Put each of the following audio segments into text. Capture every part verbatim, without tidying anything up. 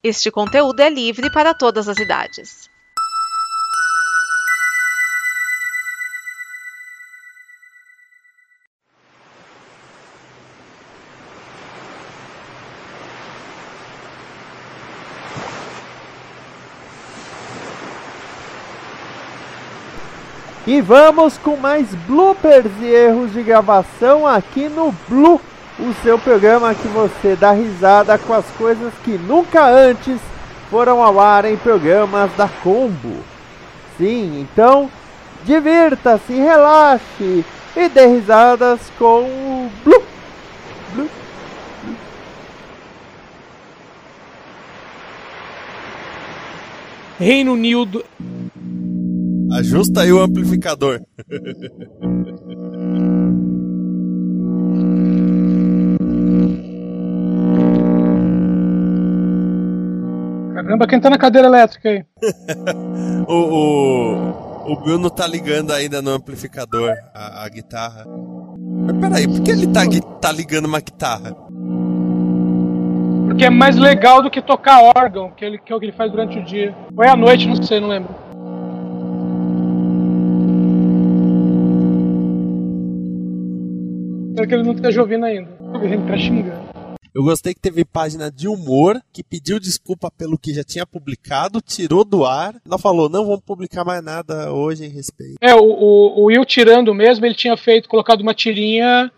Este conteúdo é livre para todas as idades. E vamos com mais bloopers e erros de gravação aqui no Blue, o seu programa que você dá risada com as coisas que nunca antes foram ao ar em programas da Combo. Sim, então divirta-se, relaxe e dê risadas com o Blue. Blue. Reino Unido. Ajusta aí o amplificador. Caramba, quem tá na cadeira elétrica aí? o, o, o Bruno tá ligando ainda no amplificador a, a guitarra. Mas peraí, por que ele tá, tá ligando uma guitarra? Porque é mais legal do que tocar órgão, que, ele, que é o que ele faz durante o dia. Ou é à noite, não sei, não lembro. Espero que ele não esteja ouvindo ainda. Ele tá xingando. Eu gostei que teve página de humor que pediu desculpa pelo que já tinha publicado, tirou do ar. Ela falou, não vamos publicar mais nada hoje em respeito. É, o, o, o Will tirando mesmo, ele tinha feito, colocado uma tirinha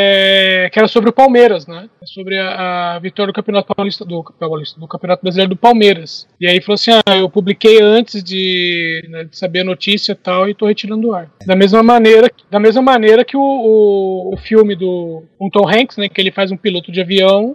é, que era sobre o Palmeiras, né? Sobre a, a vitória do Campeonato Paulista, do, Paulista, do Campeonato Brasileiro do Palmeiras. E aí falou assim, ah, eu publiquei antes de, né, de saber a notícia e tal, e tô retirando do ar. Da mesma maneira, da mesma maneira que o, o, o filme do um Tom Hanks, né, que ele faz um piloto de avião,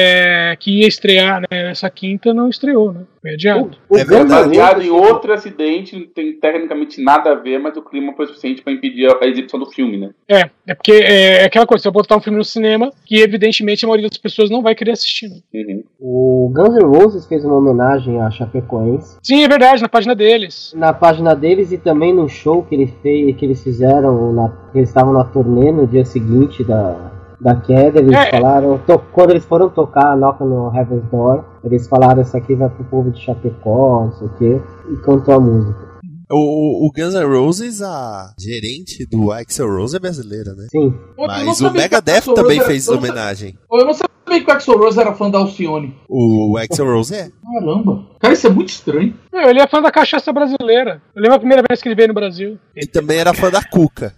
É, que ia estrear, né, nessa quinta, não estreou, né? Foi adiado. O, o é baseado em outro acidente, não tem tecnicamente nada a ver, mas o clima foi suficiente para impedir a exibição do filme, né? É, é porque é aquela coisa, se eu botar um filme no cinema, que evidentemente a maioria das pessoas não vai querer assistir. Né? Uhum. O Guns N' Roses fez uma homenagem a Chapecoense. Sim, é verdade, na página deles. Na página deles e também no show que, ele fez, que eles fizeram, na, que eles estavam na turnê no dia seguinte da... da queda, eles é, falaram, to, quando eles foram tocar a Knock no Heaven's Door, eles falaram, isso aqui vai pro povo de Chapecó, não sei o que, e cantou a música. O, o Guns N' Roses, a gerente do Axl Rose é brasileira, né? Sim. Mas o Megadeth também era, fez homenagem. Eu não sabia que o Axl Rose era fã da Alcione. O Axl Rose é. Caramba. Cara, isso é muito estranho. Meu, ele é fã da cachaça brasileira. Eu lembro a primeira vez que ele veio no Brasil. Ele também era fã da Cuca.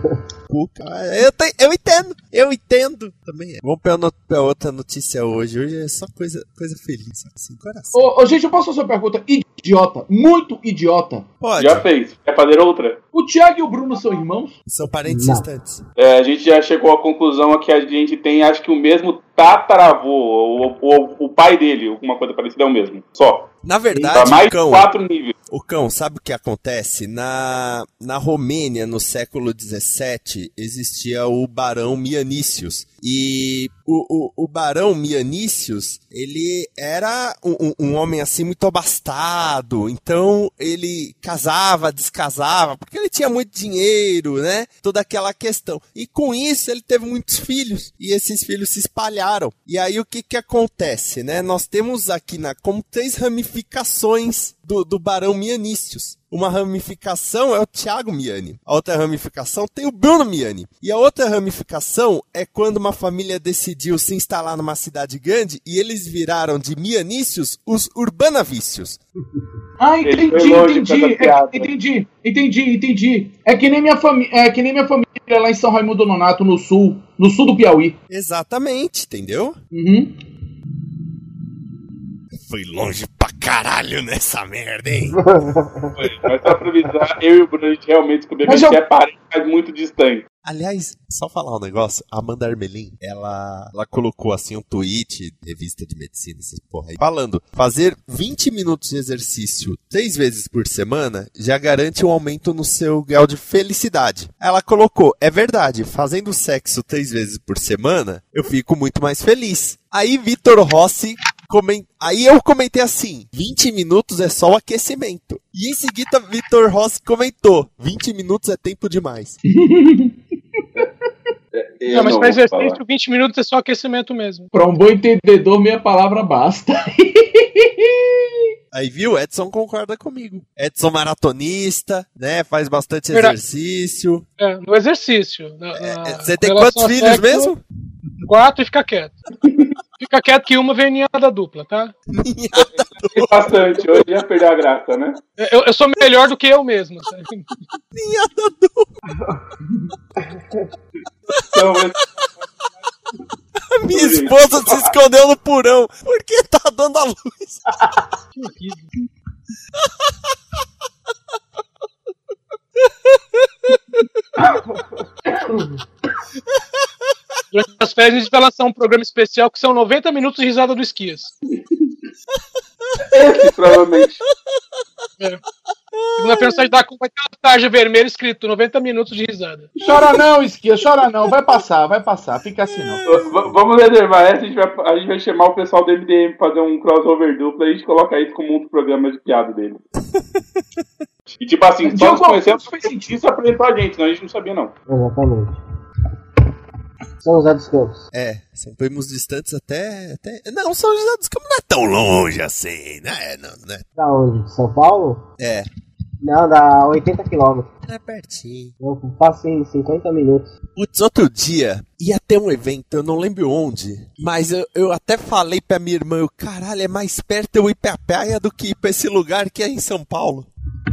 Cuca. Eu, te, eu entendo, eu entendo. Também é. Vamos pra, no, pra outra notícia hoje. Hoje é só coisa, coisa feliz, assim, coração. Ô, ô, gente, eu posso fazer uma pergunta idiota, muito idiota. Pode. Já fez. Quer fazer outra? O Thiago e o Bruno são irmãos? São parentes Não. distantes. É, a gente já chegou à conclusão que a gente tem, acho que o mesmo tataravô, o, o, o pai dele, alguma coisa parecida é o mesmo. Só. Na verdade, tá mais o cão, quatro níveis. O cão, sabe o que acontece? Na, na Romênia, no século dezessete, existia o Barão Mianícios. E o, o, o Barão Mianícios, ele era um, um homem assim muito abastado. Então ele casava, descasava, porque ele tinha muito dinheiro, né? Toda aquela questão. E com isso ele teve muitos filhos. E esses filhos se espalharam. E aí o que que acontece, né? Nós temos aqui na, como três ramificações do, do Barão Mianícios. Uma ramificação é o Thiago Miani. A outra ramificação tem o Bruno Miani. E a outra ramificação é quando uma família decidiu se instalar numa cidade grande e eles viraram de Mianícios os Urbanavícios. Ah, entendi, entendi, é, entendi, entendi, entendi. É que nem minha família, é que nem minha família lá em São Raimundo Nonato, no sul, no sul do Piauí. Exatamente, entendeu? Uhum. Foi longe pra caralho nessa merda, hein? Foi, mas só pra avisar, eu e o Bruno, a gente realmente descobriu que a gente é parente, mas muito distante. Aliás, só falar um negócio, a Amanda Armelin, ela, ela colocou assim um tweet, revista de medicina, essas porra aí, falando, fazer vinte minutos de exercício três vezes por semana já garante um aumento no seu grau de felicidade. Ela colocou, é verdade, fazendo sexo três vezes por semana, eu fico muito mais feliz. Aí Vitor Rossi Coment... Aí eu comentei assim, vinte minutos é só o aquecimento. E em seguida, Vitor Rossi comentou, vinte minutos é tempo demais. É, não, mas não para exercício, falar. vinte minutos é só aquecimento mesmo. Para um bom entendedor, minha palavra basta. Aí, viu? Edson concorda comigo. Edson maratonista, né? Faz bastante Verdade. exercício. É, no exercício. Na, na, É, você tem com relação quantos a filhos sexo, mesmo? Quatro e fica quieto. Fica quieto que uma vem ninhada dupla, tá? Tem bastante, hoje ia perder a graça, né? Eu, eu sou melhor do que eu mesmo. Sabe? Ninhada dupla. Então, Minha esposa se escondeu no porão porque tá dando a luz. Que horrível. Durante as férias a gente vai lançar um programa especial que são noventa minutos de risada do Esquias. esse provavelmente. É. Segunda-feira sai da vai ter uma tarja vermelha escrito noventa minutos de risada. Chora não, Esquia, chora não. Vai passar, vai passar. Fica assim não. V- Vamos reservar essa, a gente, vai, a gente vai chamar o pessoal do M D M pra fazer um crossover duplo e a gente coloca isso como um programa de piada dele. E tipo assim, só nos conhecemos porque isso apresentou a gente, senão a gente não sabia não. Exatamente. São José dos Campos. É, são primos distantes até, até... Não, São José dos Campos não é tão longe assim, né? Não, né? Da onde? De São Paulo? É, Não, dá oitenta quilômetros. é pertinho. Eu passo em cinquenta minutos. Putz, outro dia ia ter um evento, eu não lembro onde, mas eu, eu até falei pra minha irmã, eu, caralho, é mais perto eu ir pra praia do que ir pra esse lugar que é em São Paulo.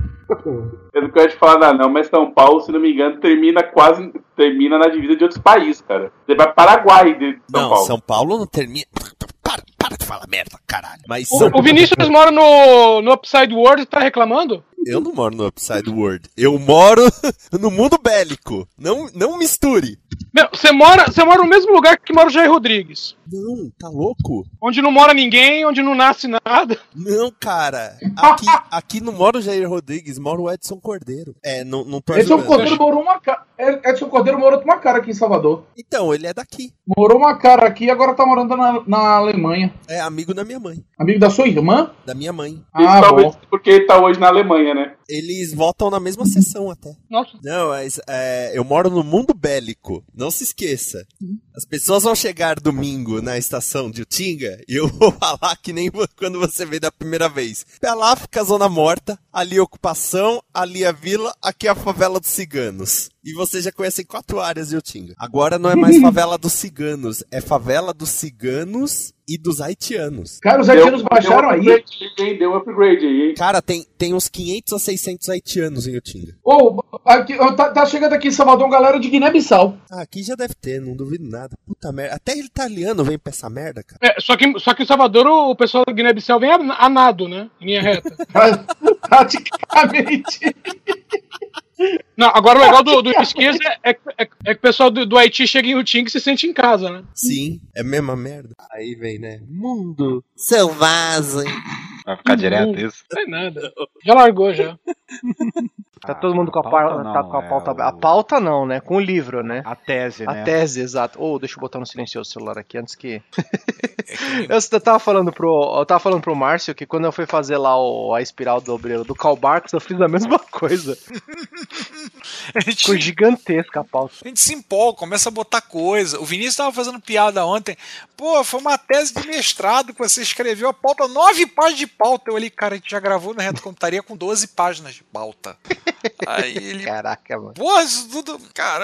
Eu não quero te falar nada não, mas São Paulo, se não me engano, termina quase termina na divisa de outros países, cara. Você vai para Paraguai de São não, Paulo. São Paulo não termina... Para, para de falar merda, caralho. Mas O, São... o Vinícius mora no, no Upside World e tá reclamando? Eu não moro no Upside World. Eu moro no mundo bélico. Não, não misture. Meu, você mora, você mora no mesmo lugar que mora o Jair Rodrigues. Não, tá louco? Onde não mora ninguém, onde não nasce nada. Não, cara. Aqui, aqui não mora o Jair Rodrigues, mora o Edson Cordeiro. É, não, não tô Edson ajudando. Cordeiro morou uma cara. Edson Cordeiro morou uma cara aqui em Salvador. Então, ele é daqui. Morou uma cara aqui e agora tá morando na, na Alemanha. É amigo da minha mãe. Amigo da sua irmã? Da minha mãe. Isso Ah, talvez bom. porque ele tá hoje na Alemanha, né? Eles votam na mesma sessão até. Nossa. Não, mas é, eu moro no mundo bélico. Não se esqueça. As pessoas vão chegar domingo na estação de Utinga e eu vou falar que nem quando você veio da primeira vez. Pra lá fica a Zona Morta, ali a ocupação, ali a vila, aqui a favela dos ciganos. E vocês já conhecem quatro áreas de Utinga. Agora não é mais favela dos ciganos, é favela dos ciganos e dos haitianos. Cara, os haitianos baixaram aí. Deu um upgrade, hein? Deu um upgrade aí, hein? Cara, tem, tem uns quinhentos a seiscentos haitianos em Utinga. Ô, aqui, ó, tá, tá chegando aqui em Salvador uma galera de Guiné-Bissau. Ah, aqui já deve ter, não duvido nada. Puta merda. Até italiano vem pra essa merda, cara. É, só que, só que em Salvador o pessoal da Guiné-Bissau vem a, a nado, né? Em linha reta. Praticamente. Não, agora o legal do, do Esquias é, é, é, é que o pessoal do, do Haiti chega em Utinga e se sente em casa, né? Sim, é a mesma merda. Aí vem, né? Mundo selvagem. Vai ficar direto Não isso? tem nada. Já largou, já. Tá todo mundo com a, pauta pauta, não, tá com a é pauta. o- A pauta não, né? Com o livro, né? A tese, né? A tese, exato. Ou deixa eu botar no silencioso o celular aqui antes que. eu tava falando pro. Eu tava falando pro Márcio que quando eu fui fazer lá o, a espiral do obreiro do Karl Barks, eu fiz a mesma coisa. A gente, Ficou gigantesca a pauta. a gente se empolga, começa a botar coisa. O Vinícius tava fazendo piada ontem. Pô, foi uma tese de mestrado que você escreveu a pauta, nove páginas de pauta. Eu olhei, cara, a gente já gravou na Reto Computaria com doze páginas de pauta. Aí ele. Caraca, mano. Pô, isso tudo. Cara,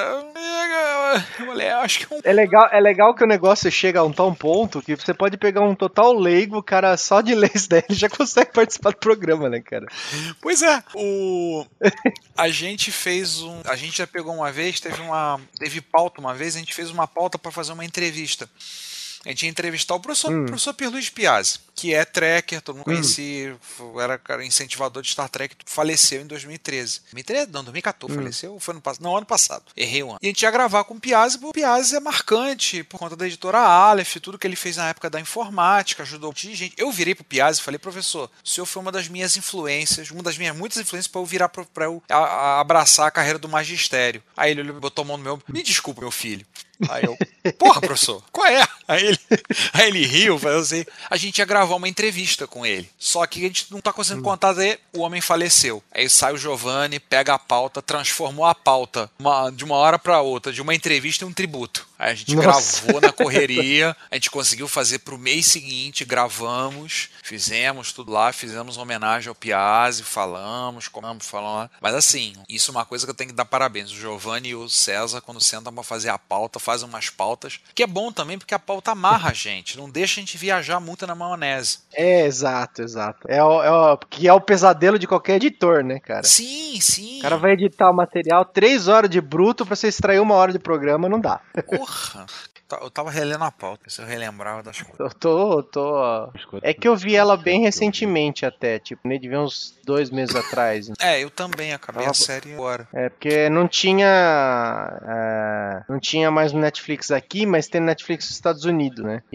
eu falei, acho que é um. É legal, é legal que o negócio chega a um tal ponto que você pode pegar um total leigo, o cara só de ler isso daí ele já consegue participar do programa, né, cara? Pois é, o. A gente fez um. A gente já pegou uma vez, teve uma. Teve pauta uma vez, a gente fez uma pauta para fazer uma entrevista. A gente ia entrevistar o professor, Hum. professor Pierluigi Piazzi, que é tracker, todo mundo Hum. conhecia, era cara, incentivador de Star Trek, faleceu em dois mil e treze. dois mil e treze? Não, dois mil e quatorze Hum. faleceu, foi no passado. Não, ano passado. Errei o ano. E a gente ia gravar com o Piazzi, porque o Piazzi é marcante por conta da editora Aleph, tudo que ele fez na época da informática, ajudou gente. Eu virei pro Piazzi e falei, professor, o senhor foi uma das minhas influências, uma das minhas muitas influências para eu virar para eu a, a abraçar a carreira do magistério. Aí ele botou a mão no meu, me desculpa, meu filho. Aí eu, porra, professor, qual é? Aí ele, aí ele riu, falou assim, a gente ia gravar uma entrevista com ele. Só que a gente não tá conseguindo contar, aí o homem faleceu. Aí sai o Giovanni, pega a pauta, transformou a pauta uma, de uma hora pra outra, de uma entrevista em um tributo. Aí a gente Nossa. gravou na correria, a gente conseguiu fazer pro mês seguinte, gravamos, fizemos tudo lá, fizemos uma homenagem ao Piazzi, falamos, comemos, falamos. Mas assim, isso é uma coisa que eu tenho que dar parabéns. O Giovanni e o César, quando sentam pra fazer a pauta, fazem umas pautas, que é bom também, porque a pauta amarra a gente, não deixa a gente viajar muito na maionese. É, exato, exato. É o, é o, que é o pesadelo de qualquer editor, né, cara? Sim, sim. O cara vai editar o material, três horas de bruto pra você extrair uma hora de programa, não dá. Porra! Eu tava relendo a pauta, se eu relembrava das coisas. Eu tô, eu tô... É que eu vi ela bem recentemente até, tipo, nem devia uns dois meses atrás. É, eu também acabei a série agora. É, porque não tinha... É, não tinha mais no Netflix aqui, mas tem no Netflix nos Estados Unidos, né?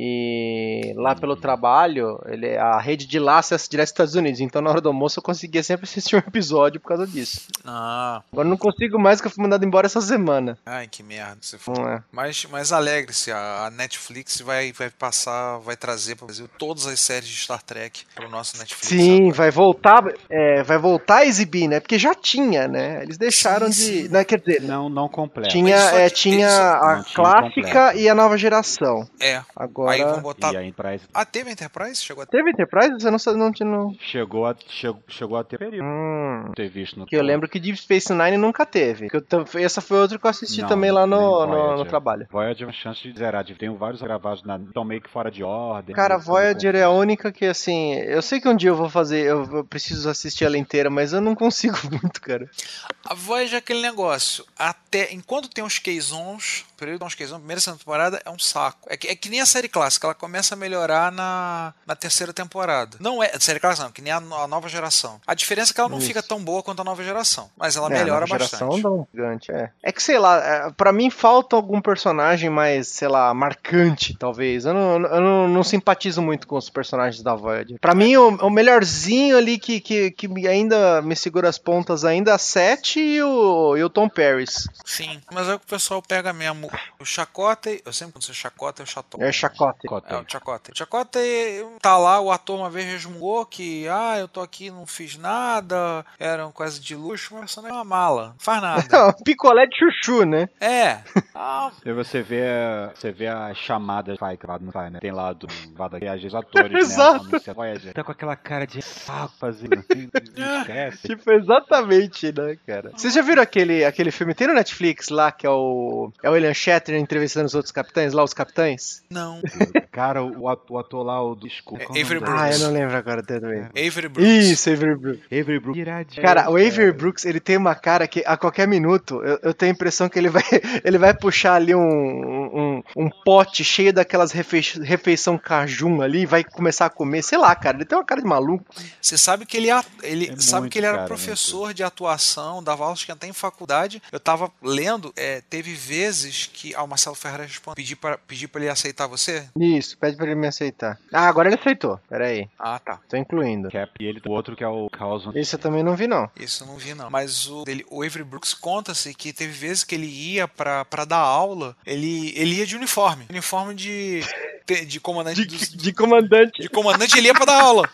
E lá pelo trabalho, ele, a rede de lá acessa direto aos Estados Unidos, então na hora do almoço eu conseguia sempre assistir um episódio por causa disso. Ah. Agora não consigo mais, que eu fui mandado embora essa semana. Ai, que merda. Você foi. Não é. Mas, mas alegre-se, a Netflix vai, vai passar, vai trazer para o Brasil todas as séries de Star Trek para o nosso Netflix. Sim, agora. vai voltar, é, vai voltar a exibir, né? Porque já tinha, né? Eles deixaram sim, de, sim. Né, quer dizer, não, não completo. Tinha, é, tinha a não, clássica tinha e a nova geração. É. Agora. Aí vão botar. E a Enterprise. Ah, teve a Enterprise? Chegou a... Teve Enterprise? Você não sabe, não tinha. Não... Chegou a chegou, chegou a ter período. Hum. Não ter visto no. Que eu lembro que Deep Space Nine nunca teve. Que eu, essa foi outra que eu assisti não, também lá no, no, no trabalho. Voyager uma chance de zerar. Tem vários gravados na, estão meio que fora de ordem. Cara, Voyager é a única que, assim, eu sei que um dia eu vou fazer, eu, eu preciso assistir ela inteira, mas eu não consigo muito, cara. A Voyager é aquele negócio, até, enquanto tem uns Keizons, o período dos Keizons, primeira e segunda temporada é um saco. É que, é que nem a série clássica, ela começa a melhorar na, na terceira temporada. Não é, a série clássica não, que nem a, a nova geração. A diferença é que ela não Isso. fica tão boa quanto a nova geração, mas ela é, melhora a nova bastante. Geração dá um gigante, é. É que, sei lá, é, pra mim falta algum personagem mais, sei lá, marcante, talvez. Eu não, eu não, não simpatizo muito com os personagens da Voyager. Pra mim, o, o melhorzinho ali que, que, que ainda me segura as pontas ainda é a Sete e o, e o Tom Paris. Sim, mas é o que o pessoal pega mesmo. O Chakotay, eu sempre quando você Chakotay, é o Chaton. É o Chakotay. É o Chakotay. O Chakotay tá lá, o ator uma vez resmungou que, ah, eu tô aqui, não fiz nada, era uma coisa de luxo, mas você não é uma mala, não faz nada. Picolé de chuchu, né? É. Ah. E você vê, você vê a chamada vai, não vai, né? Tem lá do Vada que os atores, Exato. né? Voyager. Tá com aquela cara de saco fazendo assim, esquece. Tipo, exatamente, né, cara? Vocês já viram aquele, aquele filme? Tem no Netflix lá, que é o é o William Shatner entrevistando os outros capitães, lá os capitães? Não. Cara, o ator, o ator lá, o do Desculpa. É, Avery Brooks. Ah, eu não lembro agora também. É. Avery Brooks. Isso, Avery Brooks. Avery Brooks. Iradinho, cara, o Avery Brooks, ele tem uma cara que a qualquer minuto, eu, eu tenho a impressão que ele vai, ele vai puxar ali um, um, um pote cheio daquelas refe, refeição cajun ali e vai começar a comer, sei lá, cara, ele tem uma cara de maluco. Você sabe que ele, ele, é sabe que ele era cara, professor muito. de atuação, dava aulas que até em faculdade. Eu tava lendo, é, teve vezes que... Ah, o Marcelo Ferreira responde, pedi pra, pedi pra ele aceitar você? Isso, pede pra ele me aceitar. Ah, agora ele aceitou, peraí. Ah, tá. Tô incluindo. Cap, e ele, o outro que é o Carlson. Isso eu também não vi, não. Isso eu não vi, não. Mas o, dele, o Avery Brooks conta-se que teve vezes que ele ia pra, pra dar aula, ele, ele ia de uniforme. Uniforme de... De comandante. De, dos, de comandante. De comandante, ele ia pra dar aula.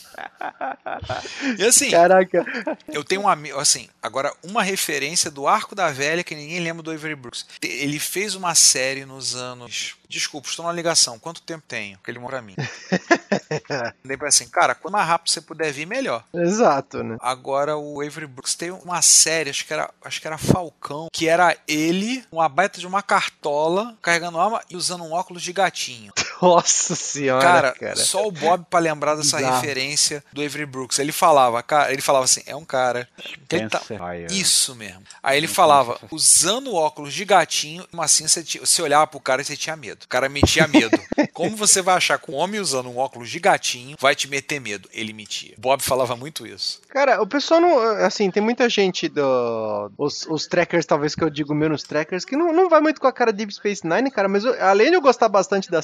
E assim. Caraca. Eu tenho um amigo. Assim, agora, uma referência do Arco da Velha que ninguém lembra do Avery Brooks. Ele fez uma série nos anos. Desculpa, estou na ligação. Quanto tempo tenho? Que ele mora pra mim. Daí pra assim, cara, quanto mais rápido você puder vir, melhor. Exato, né? Agora o Avery Brooks tem uma série, acho que era, acho que era Falcão, que era ele, uma baita de uma cartola, carregando arma e usando um óculos de gatinho. Nossa senhora, cara, cara. Só o Bob pra lembrar dessa Exato. referência do Avery Brooks. Ele falava, cara, ele falava assim, é um cara. Ele tá, isso mesmo. Aí ele falava, usando óculos de gatinho, assim você, você olhava pro cara e você tinha medo. O cara metia medo. Como você vai achar que um homem usando um óculos de gatinho vai te meter medo? Ele metia. Bob falava muito isso. Cara, o pessoal não. Assim, tem muita gente do. Os, os trackers, talvez que eu digo menos trackers, que não, não vai muito com a cara de Deep Space Nine, cara, mas eu, além de eu gostar bastante da série, eu gosto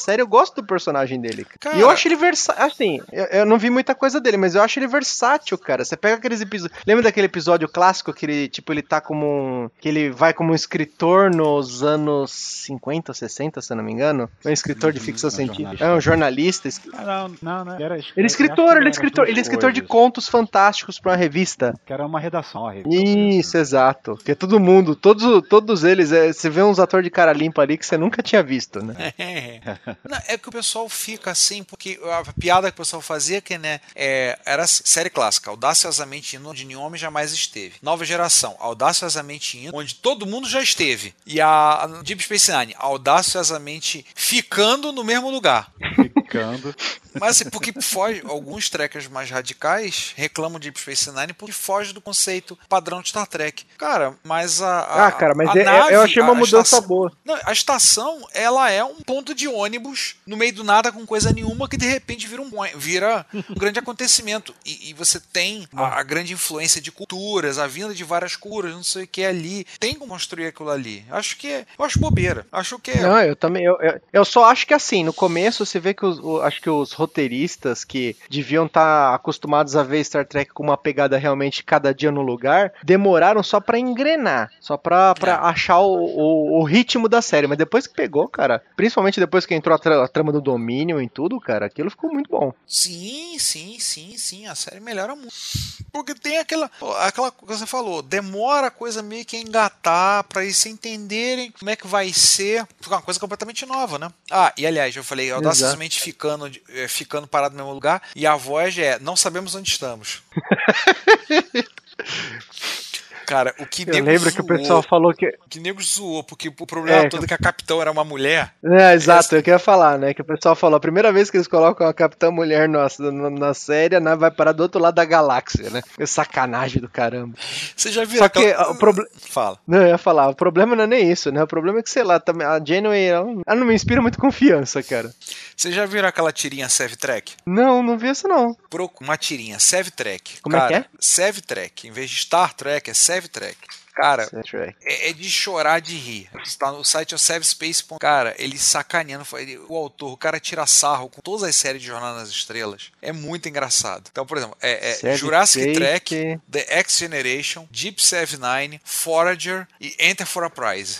gosto do personagem dele. Cara... E eu acho ele versátil, assim, eu, eu não vi muita coisa dele, mas eu acho ele versátil, cara. Você pega aqueles episódios... Lembra daquele episódio clássico que ele, tipo, ele tá como um... que ele vai como um escritor nos anos cinquenta, sessenta, se eu não me engano? É um escritor de ficção não, científica. É um jornalista. Ah, não, não, não. Era, ele é escritor, ele é escritor, ele é escritor de contos fantásticos pra uma revista. Que era uma redação, a revista. Isso, exato. Porque todo mundo, todos, todos eles, é, você vê uns atores de cara limpa ali que você nunca tinha visto, né? É. Não, é que o pessoal fica assim, porque a piada que o pessoal fazia que, né, é, era série clássica, audaciosamente indo onde nenhum homem jamais esteve. Nova geração, audaciosamente indo onde todo mundo já esteve. E a Deep Space Nine, audaciosamente ficando no mesmo lugar. Ficando. Mas assim, porque foge, alguns trekkers mais radicais reclamam de Deep Space Nine porque foge do conceito padrão de Star Trek. Cara, mas a, a Ah, cara, mas a é, nave, eu achei uma a mudança estação, boa. Não, a estação, ela é um ponto de ônibus no meio do nada com coisa nenhuma que de repente vira um, vira um grande acontecimento. E, e você tem a, a grande influência de culturas, a vinda de várias culturas, não sei o que ali. Tem como construir aquilo ali. Acho que é, eu acho bobeira. Acho que é... Não, eu também, eu, eu, eu só acho que assim, no começo você vê que os, o, acho que os roteiristas que deviam estar tá acostumados a ver Star Trek com uma pegada realmente cada dia no lugar, demoraram só pra engrenar, só pra, pra é. achar o, o, o ritmo da série, mas depois que pegou, cara, principalmente depois que entrou a, tra a trama do domínio em tudo, cara, aquilo ficou muito bom. Sim, sim, sim, sim, a série melhora muito. Porque tem aquela, aquela coisa que você falou, demora a coisa meio que a engatar pra eles se entenderem como é que vai ser, fica uma coisa completamente nova, né? Ah, e aliás, eu falei, audaciosamente ficando, ficando parado no mesmo lugar, e a voz é, não sabemos onde estamos. Cara, o que eu nego lembro zoou, que o pessoal falou que... O que nego zoou, porque o problema é, todo é que a capitã era uma mulher. É, exato, essa... eu queria falar, né, que o pessoal falou, a primeira vez que eles colocam a capitã mulher na, na, na série, a nave vai parar do outro lado da galáxia, né? Que sacanagem do caramba. Você já viu Só aquela... que o problema... Fala. Não, eu ia falar, o problema não é nem isso, né? O problema é que, sei lá, a Janeway, ela, ela não me inspira muito confiança, cara. Você já viram aquela tirinha Save Trek? Não, não vi isso não. Procura uma tirinha, Save Trek. Como cara, é que é? Save Trek. Em vez de Star Trek, é Save Trek. Cara, é, é de chorar de rir. Está no site é o savespace ponto com. Cara, ele sacaneando. O autor, o cara tira sarro com todas as séries de Jornada nas Estrelas. É muito engraçado. Então, por exemplo, é, é Jurassic Trek, The X Generation, Deep Space Nine, Forager e Enter for a Prize.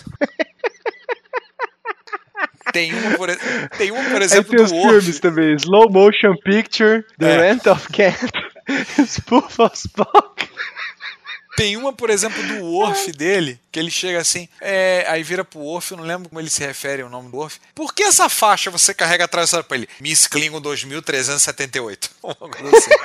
Tem uma, por, tem uma, por exemplo, Aí tem do os filmes também. Slow Motion Picture, The é. Rent of Cat, Spoof of Spock. Tem uma, por exemplo, do Worf dele, que ele chega assim, é, aí vira pro Worf, eu não lembro como ele se refere ao nome do Worf. Por que essa faixa você carrega atrás pra ele? Miss Klingon dois mil trezentos e setenta e oito. Uma coisa assim.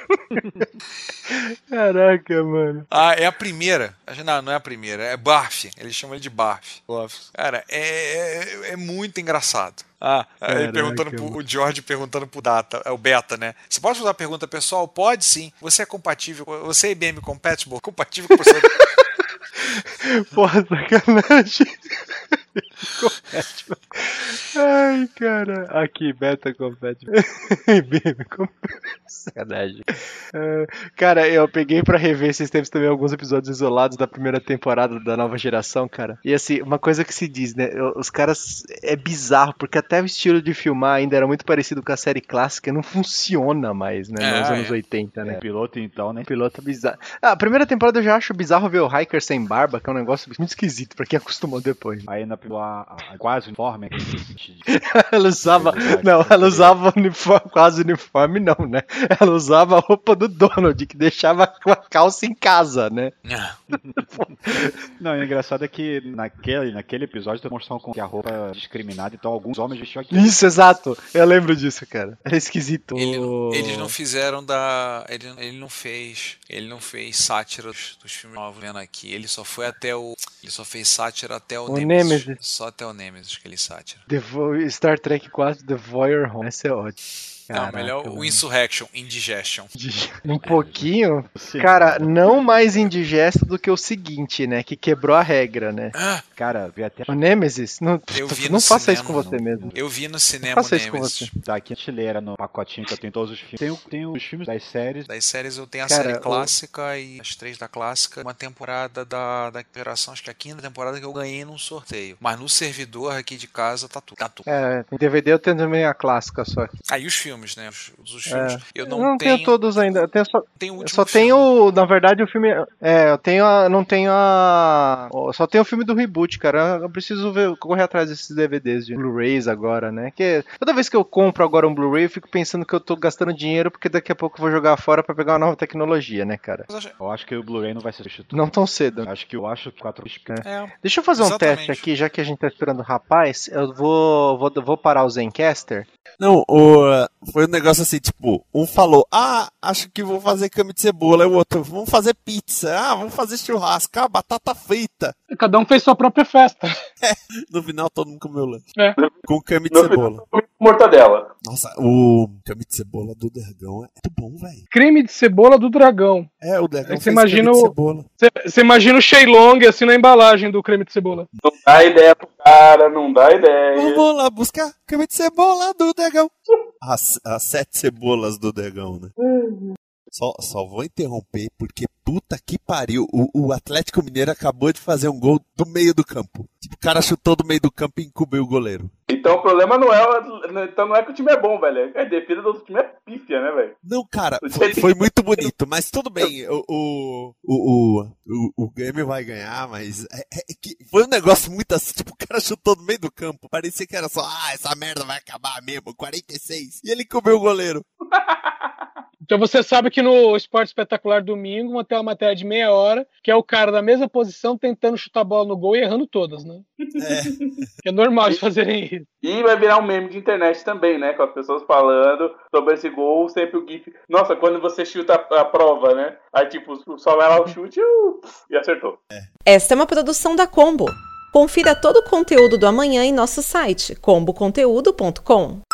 Caraca, mano. Ah, é a primeira. Não, não é a primeira, é Barf. Eles chamam ele de Barf. Cara, é, é, é muito engraçado. Ah, aí perguntando pro, o George perguntando pro Data, é o Beta, né? Você pode fazer uma pergunta pessoal? Pode sim. Você é compatível, você é I B M compatible? Compatível com o professor. Porra, sacanagem. Compatible. Ai, cara. Aqui, Beta compatible. I B M compatible. Sacanagem. Uh, cara, eu peguei pra rever esses tempos também alguns episódios isolados da primeira temporada da Nova Geração, cara. E assim, uma coisa que se diz, né? Os caras... É bizarro, porque até o estilo de filmar ainda era muito parecido com a série clássica. Não funciona mais, né? É, nos anos é. oitenta, né? É, piloto, então, né? Piloto bizarro. Ah, a primeira temporada eu já acho bizarro ver o Hiker sem barba, que é um negócio muito esquisito pra quem acostumou depois. Aí na a, a, quase uniforme. Ela usava... Não, ela usava uniforme, quase uniforme não, né? Ela usava a roupa do Donald, que deixava a calça em casa, né? Não, o engraçado é que naquele, naquele episódio demonstraram com que a roupa é discriminada, então alguns homens vestiam aquilo. Isso, exato. Eu lembro disso, cara. Era esquisito. Ele, eles não fizeram da... Ele, ele não fez... Ele não fez sátira dos, dos filmes novos, vendo aqui. Ele só foi até o... Ele só fez sátira até o, o Nemesis. Só até o Nemesis que ele sátira. The Vo- Star Trek quatro, The Voyeur Home. Essa é ótima. Caraca, não, melhor o Insurrection, Indigestion. Um pouquinho? Cara, não mais indigesto do que o seguinte, né? Que quebrou a regra, né? Ah, cara, vi até... O Nemesis? Não, eu vi não no faça cinema, isso com você não. mesmo. Eu vi no cinema faça o isso com Nemesis. você. Tá aqui a chileira no pacotinho que eu tenho todos os filmes. Tem, tem os filmes das séries. Das séries eu tenho a Cara, série o- clássica e as três da clássica. Uma temporada da, da geração, acho que a quinta temporada que eu ganhei num sorteio. Mas no servidor aqui de casa tá tudo. Tá tudo. É, em D V D eu tenho também a clássica só. Aí os filmes, né? Os, os filmes. É. Eu Eu não, não tenho, tenho todos ainda. Eu tenho só, tenho o eu último só filme. tenho, na verdade, o filme. É, eu tenho a. Não tenho a. Eu só tenho o filme do reboot, cara. Eu preciso ver, correr atrás desses D V Ds de Blu-rays agora, né? Que toda vez que eu compro agora um Blu-ray, eu fico pensando que eu tô gastando dinheiro porque daqui a pouco eu vou jogar fora pra pegar uma nova tecnologia, né, cara? Eu acho que o Blu-ray não vai ser substituído. Não tão cedo. Eu acho que eu acho que quatro. É, Deixa eu fazer um exatamente. teste aqui, já que a gente tá esperando o rapaz. Eu vou, vou, vou parar o Zencaster. Não, o, foi um negócio assim, tipo, um falou, ah, acho que vou fazer cama de cebola, e o outro, vamos fazer pizza, ah, vamos fazer churrasco, ah, batata frita. Cada um fez sua própria festa. No final todo mundo comeu lanche. É. Com cama de No cebola. Mortadela. Nossa, o cama de cebola do Dragão é muito bom, velho. Creme de cebola do dragão. É, o Dragão Aí você fez imagina creme de o- cebola. Você imagina o Shenlong assim na embalagem do creme de cebola. Não dá ideia pro cara, não dá ideia. Vamos lá buscar creme de cebola do Dragão. As, as sete cebolas do Dragão, né? Só, só vou interromper porque puta que pariu. O, o Atlético Mineiro acabou de fazer um gol do meio do campo. Tipo, o cara chutou do meio do campo e encobriu o goleiro. Então o problema não é, então não é que o time é bom, velho. A defesa do outro time é pífia, né, velho? Não, cara, foi, foi muito bonito, mas tudo bem. O, o, o, o, o Grêmio vai ganhar, mas é, é que foi um negócio muito assim. Tipo, o cara chutou no meio do campo. Parecia que era só, ah, essa merda vai acabar mesmo. quarenta e seis. E ele encobriu o goleiro. Então você sabe que no Esporte Espetacular domingo vai ter uma matéria de meia hora, que é o cara da mesma posição tentando chutar a bola no gol e errando todas, né? É. É normal de fazerem isso. E vai virar um meme de internet também, né? Com as pessoas falando sobre esse gol, sempre o GIF. Nossa, quando você chuta a, a prova, né? Aí, tipo, só vai lá o chute uh, e acertou. Esta é uma produção da Combo. Confira todo o conteúdo do amanhã em nosso site combo conteúdo ponto com.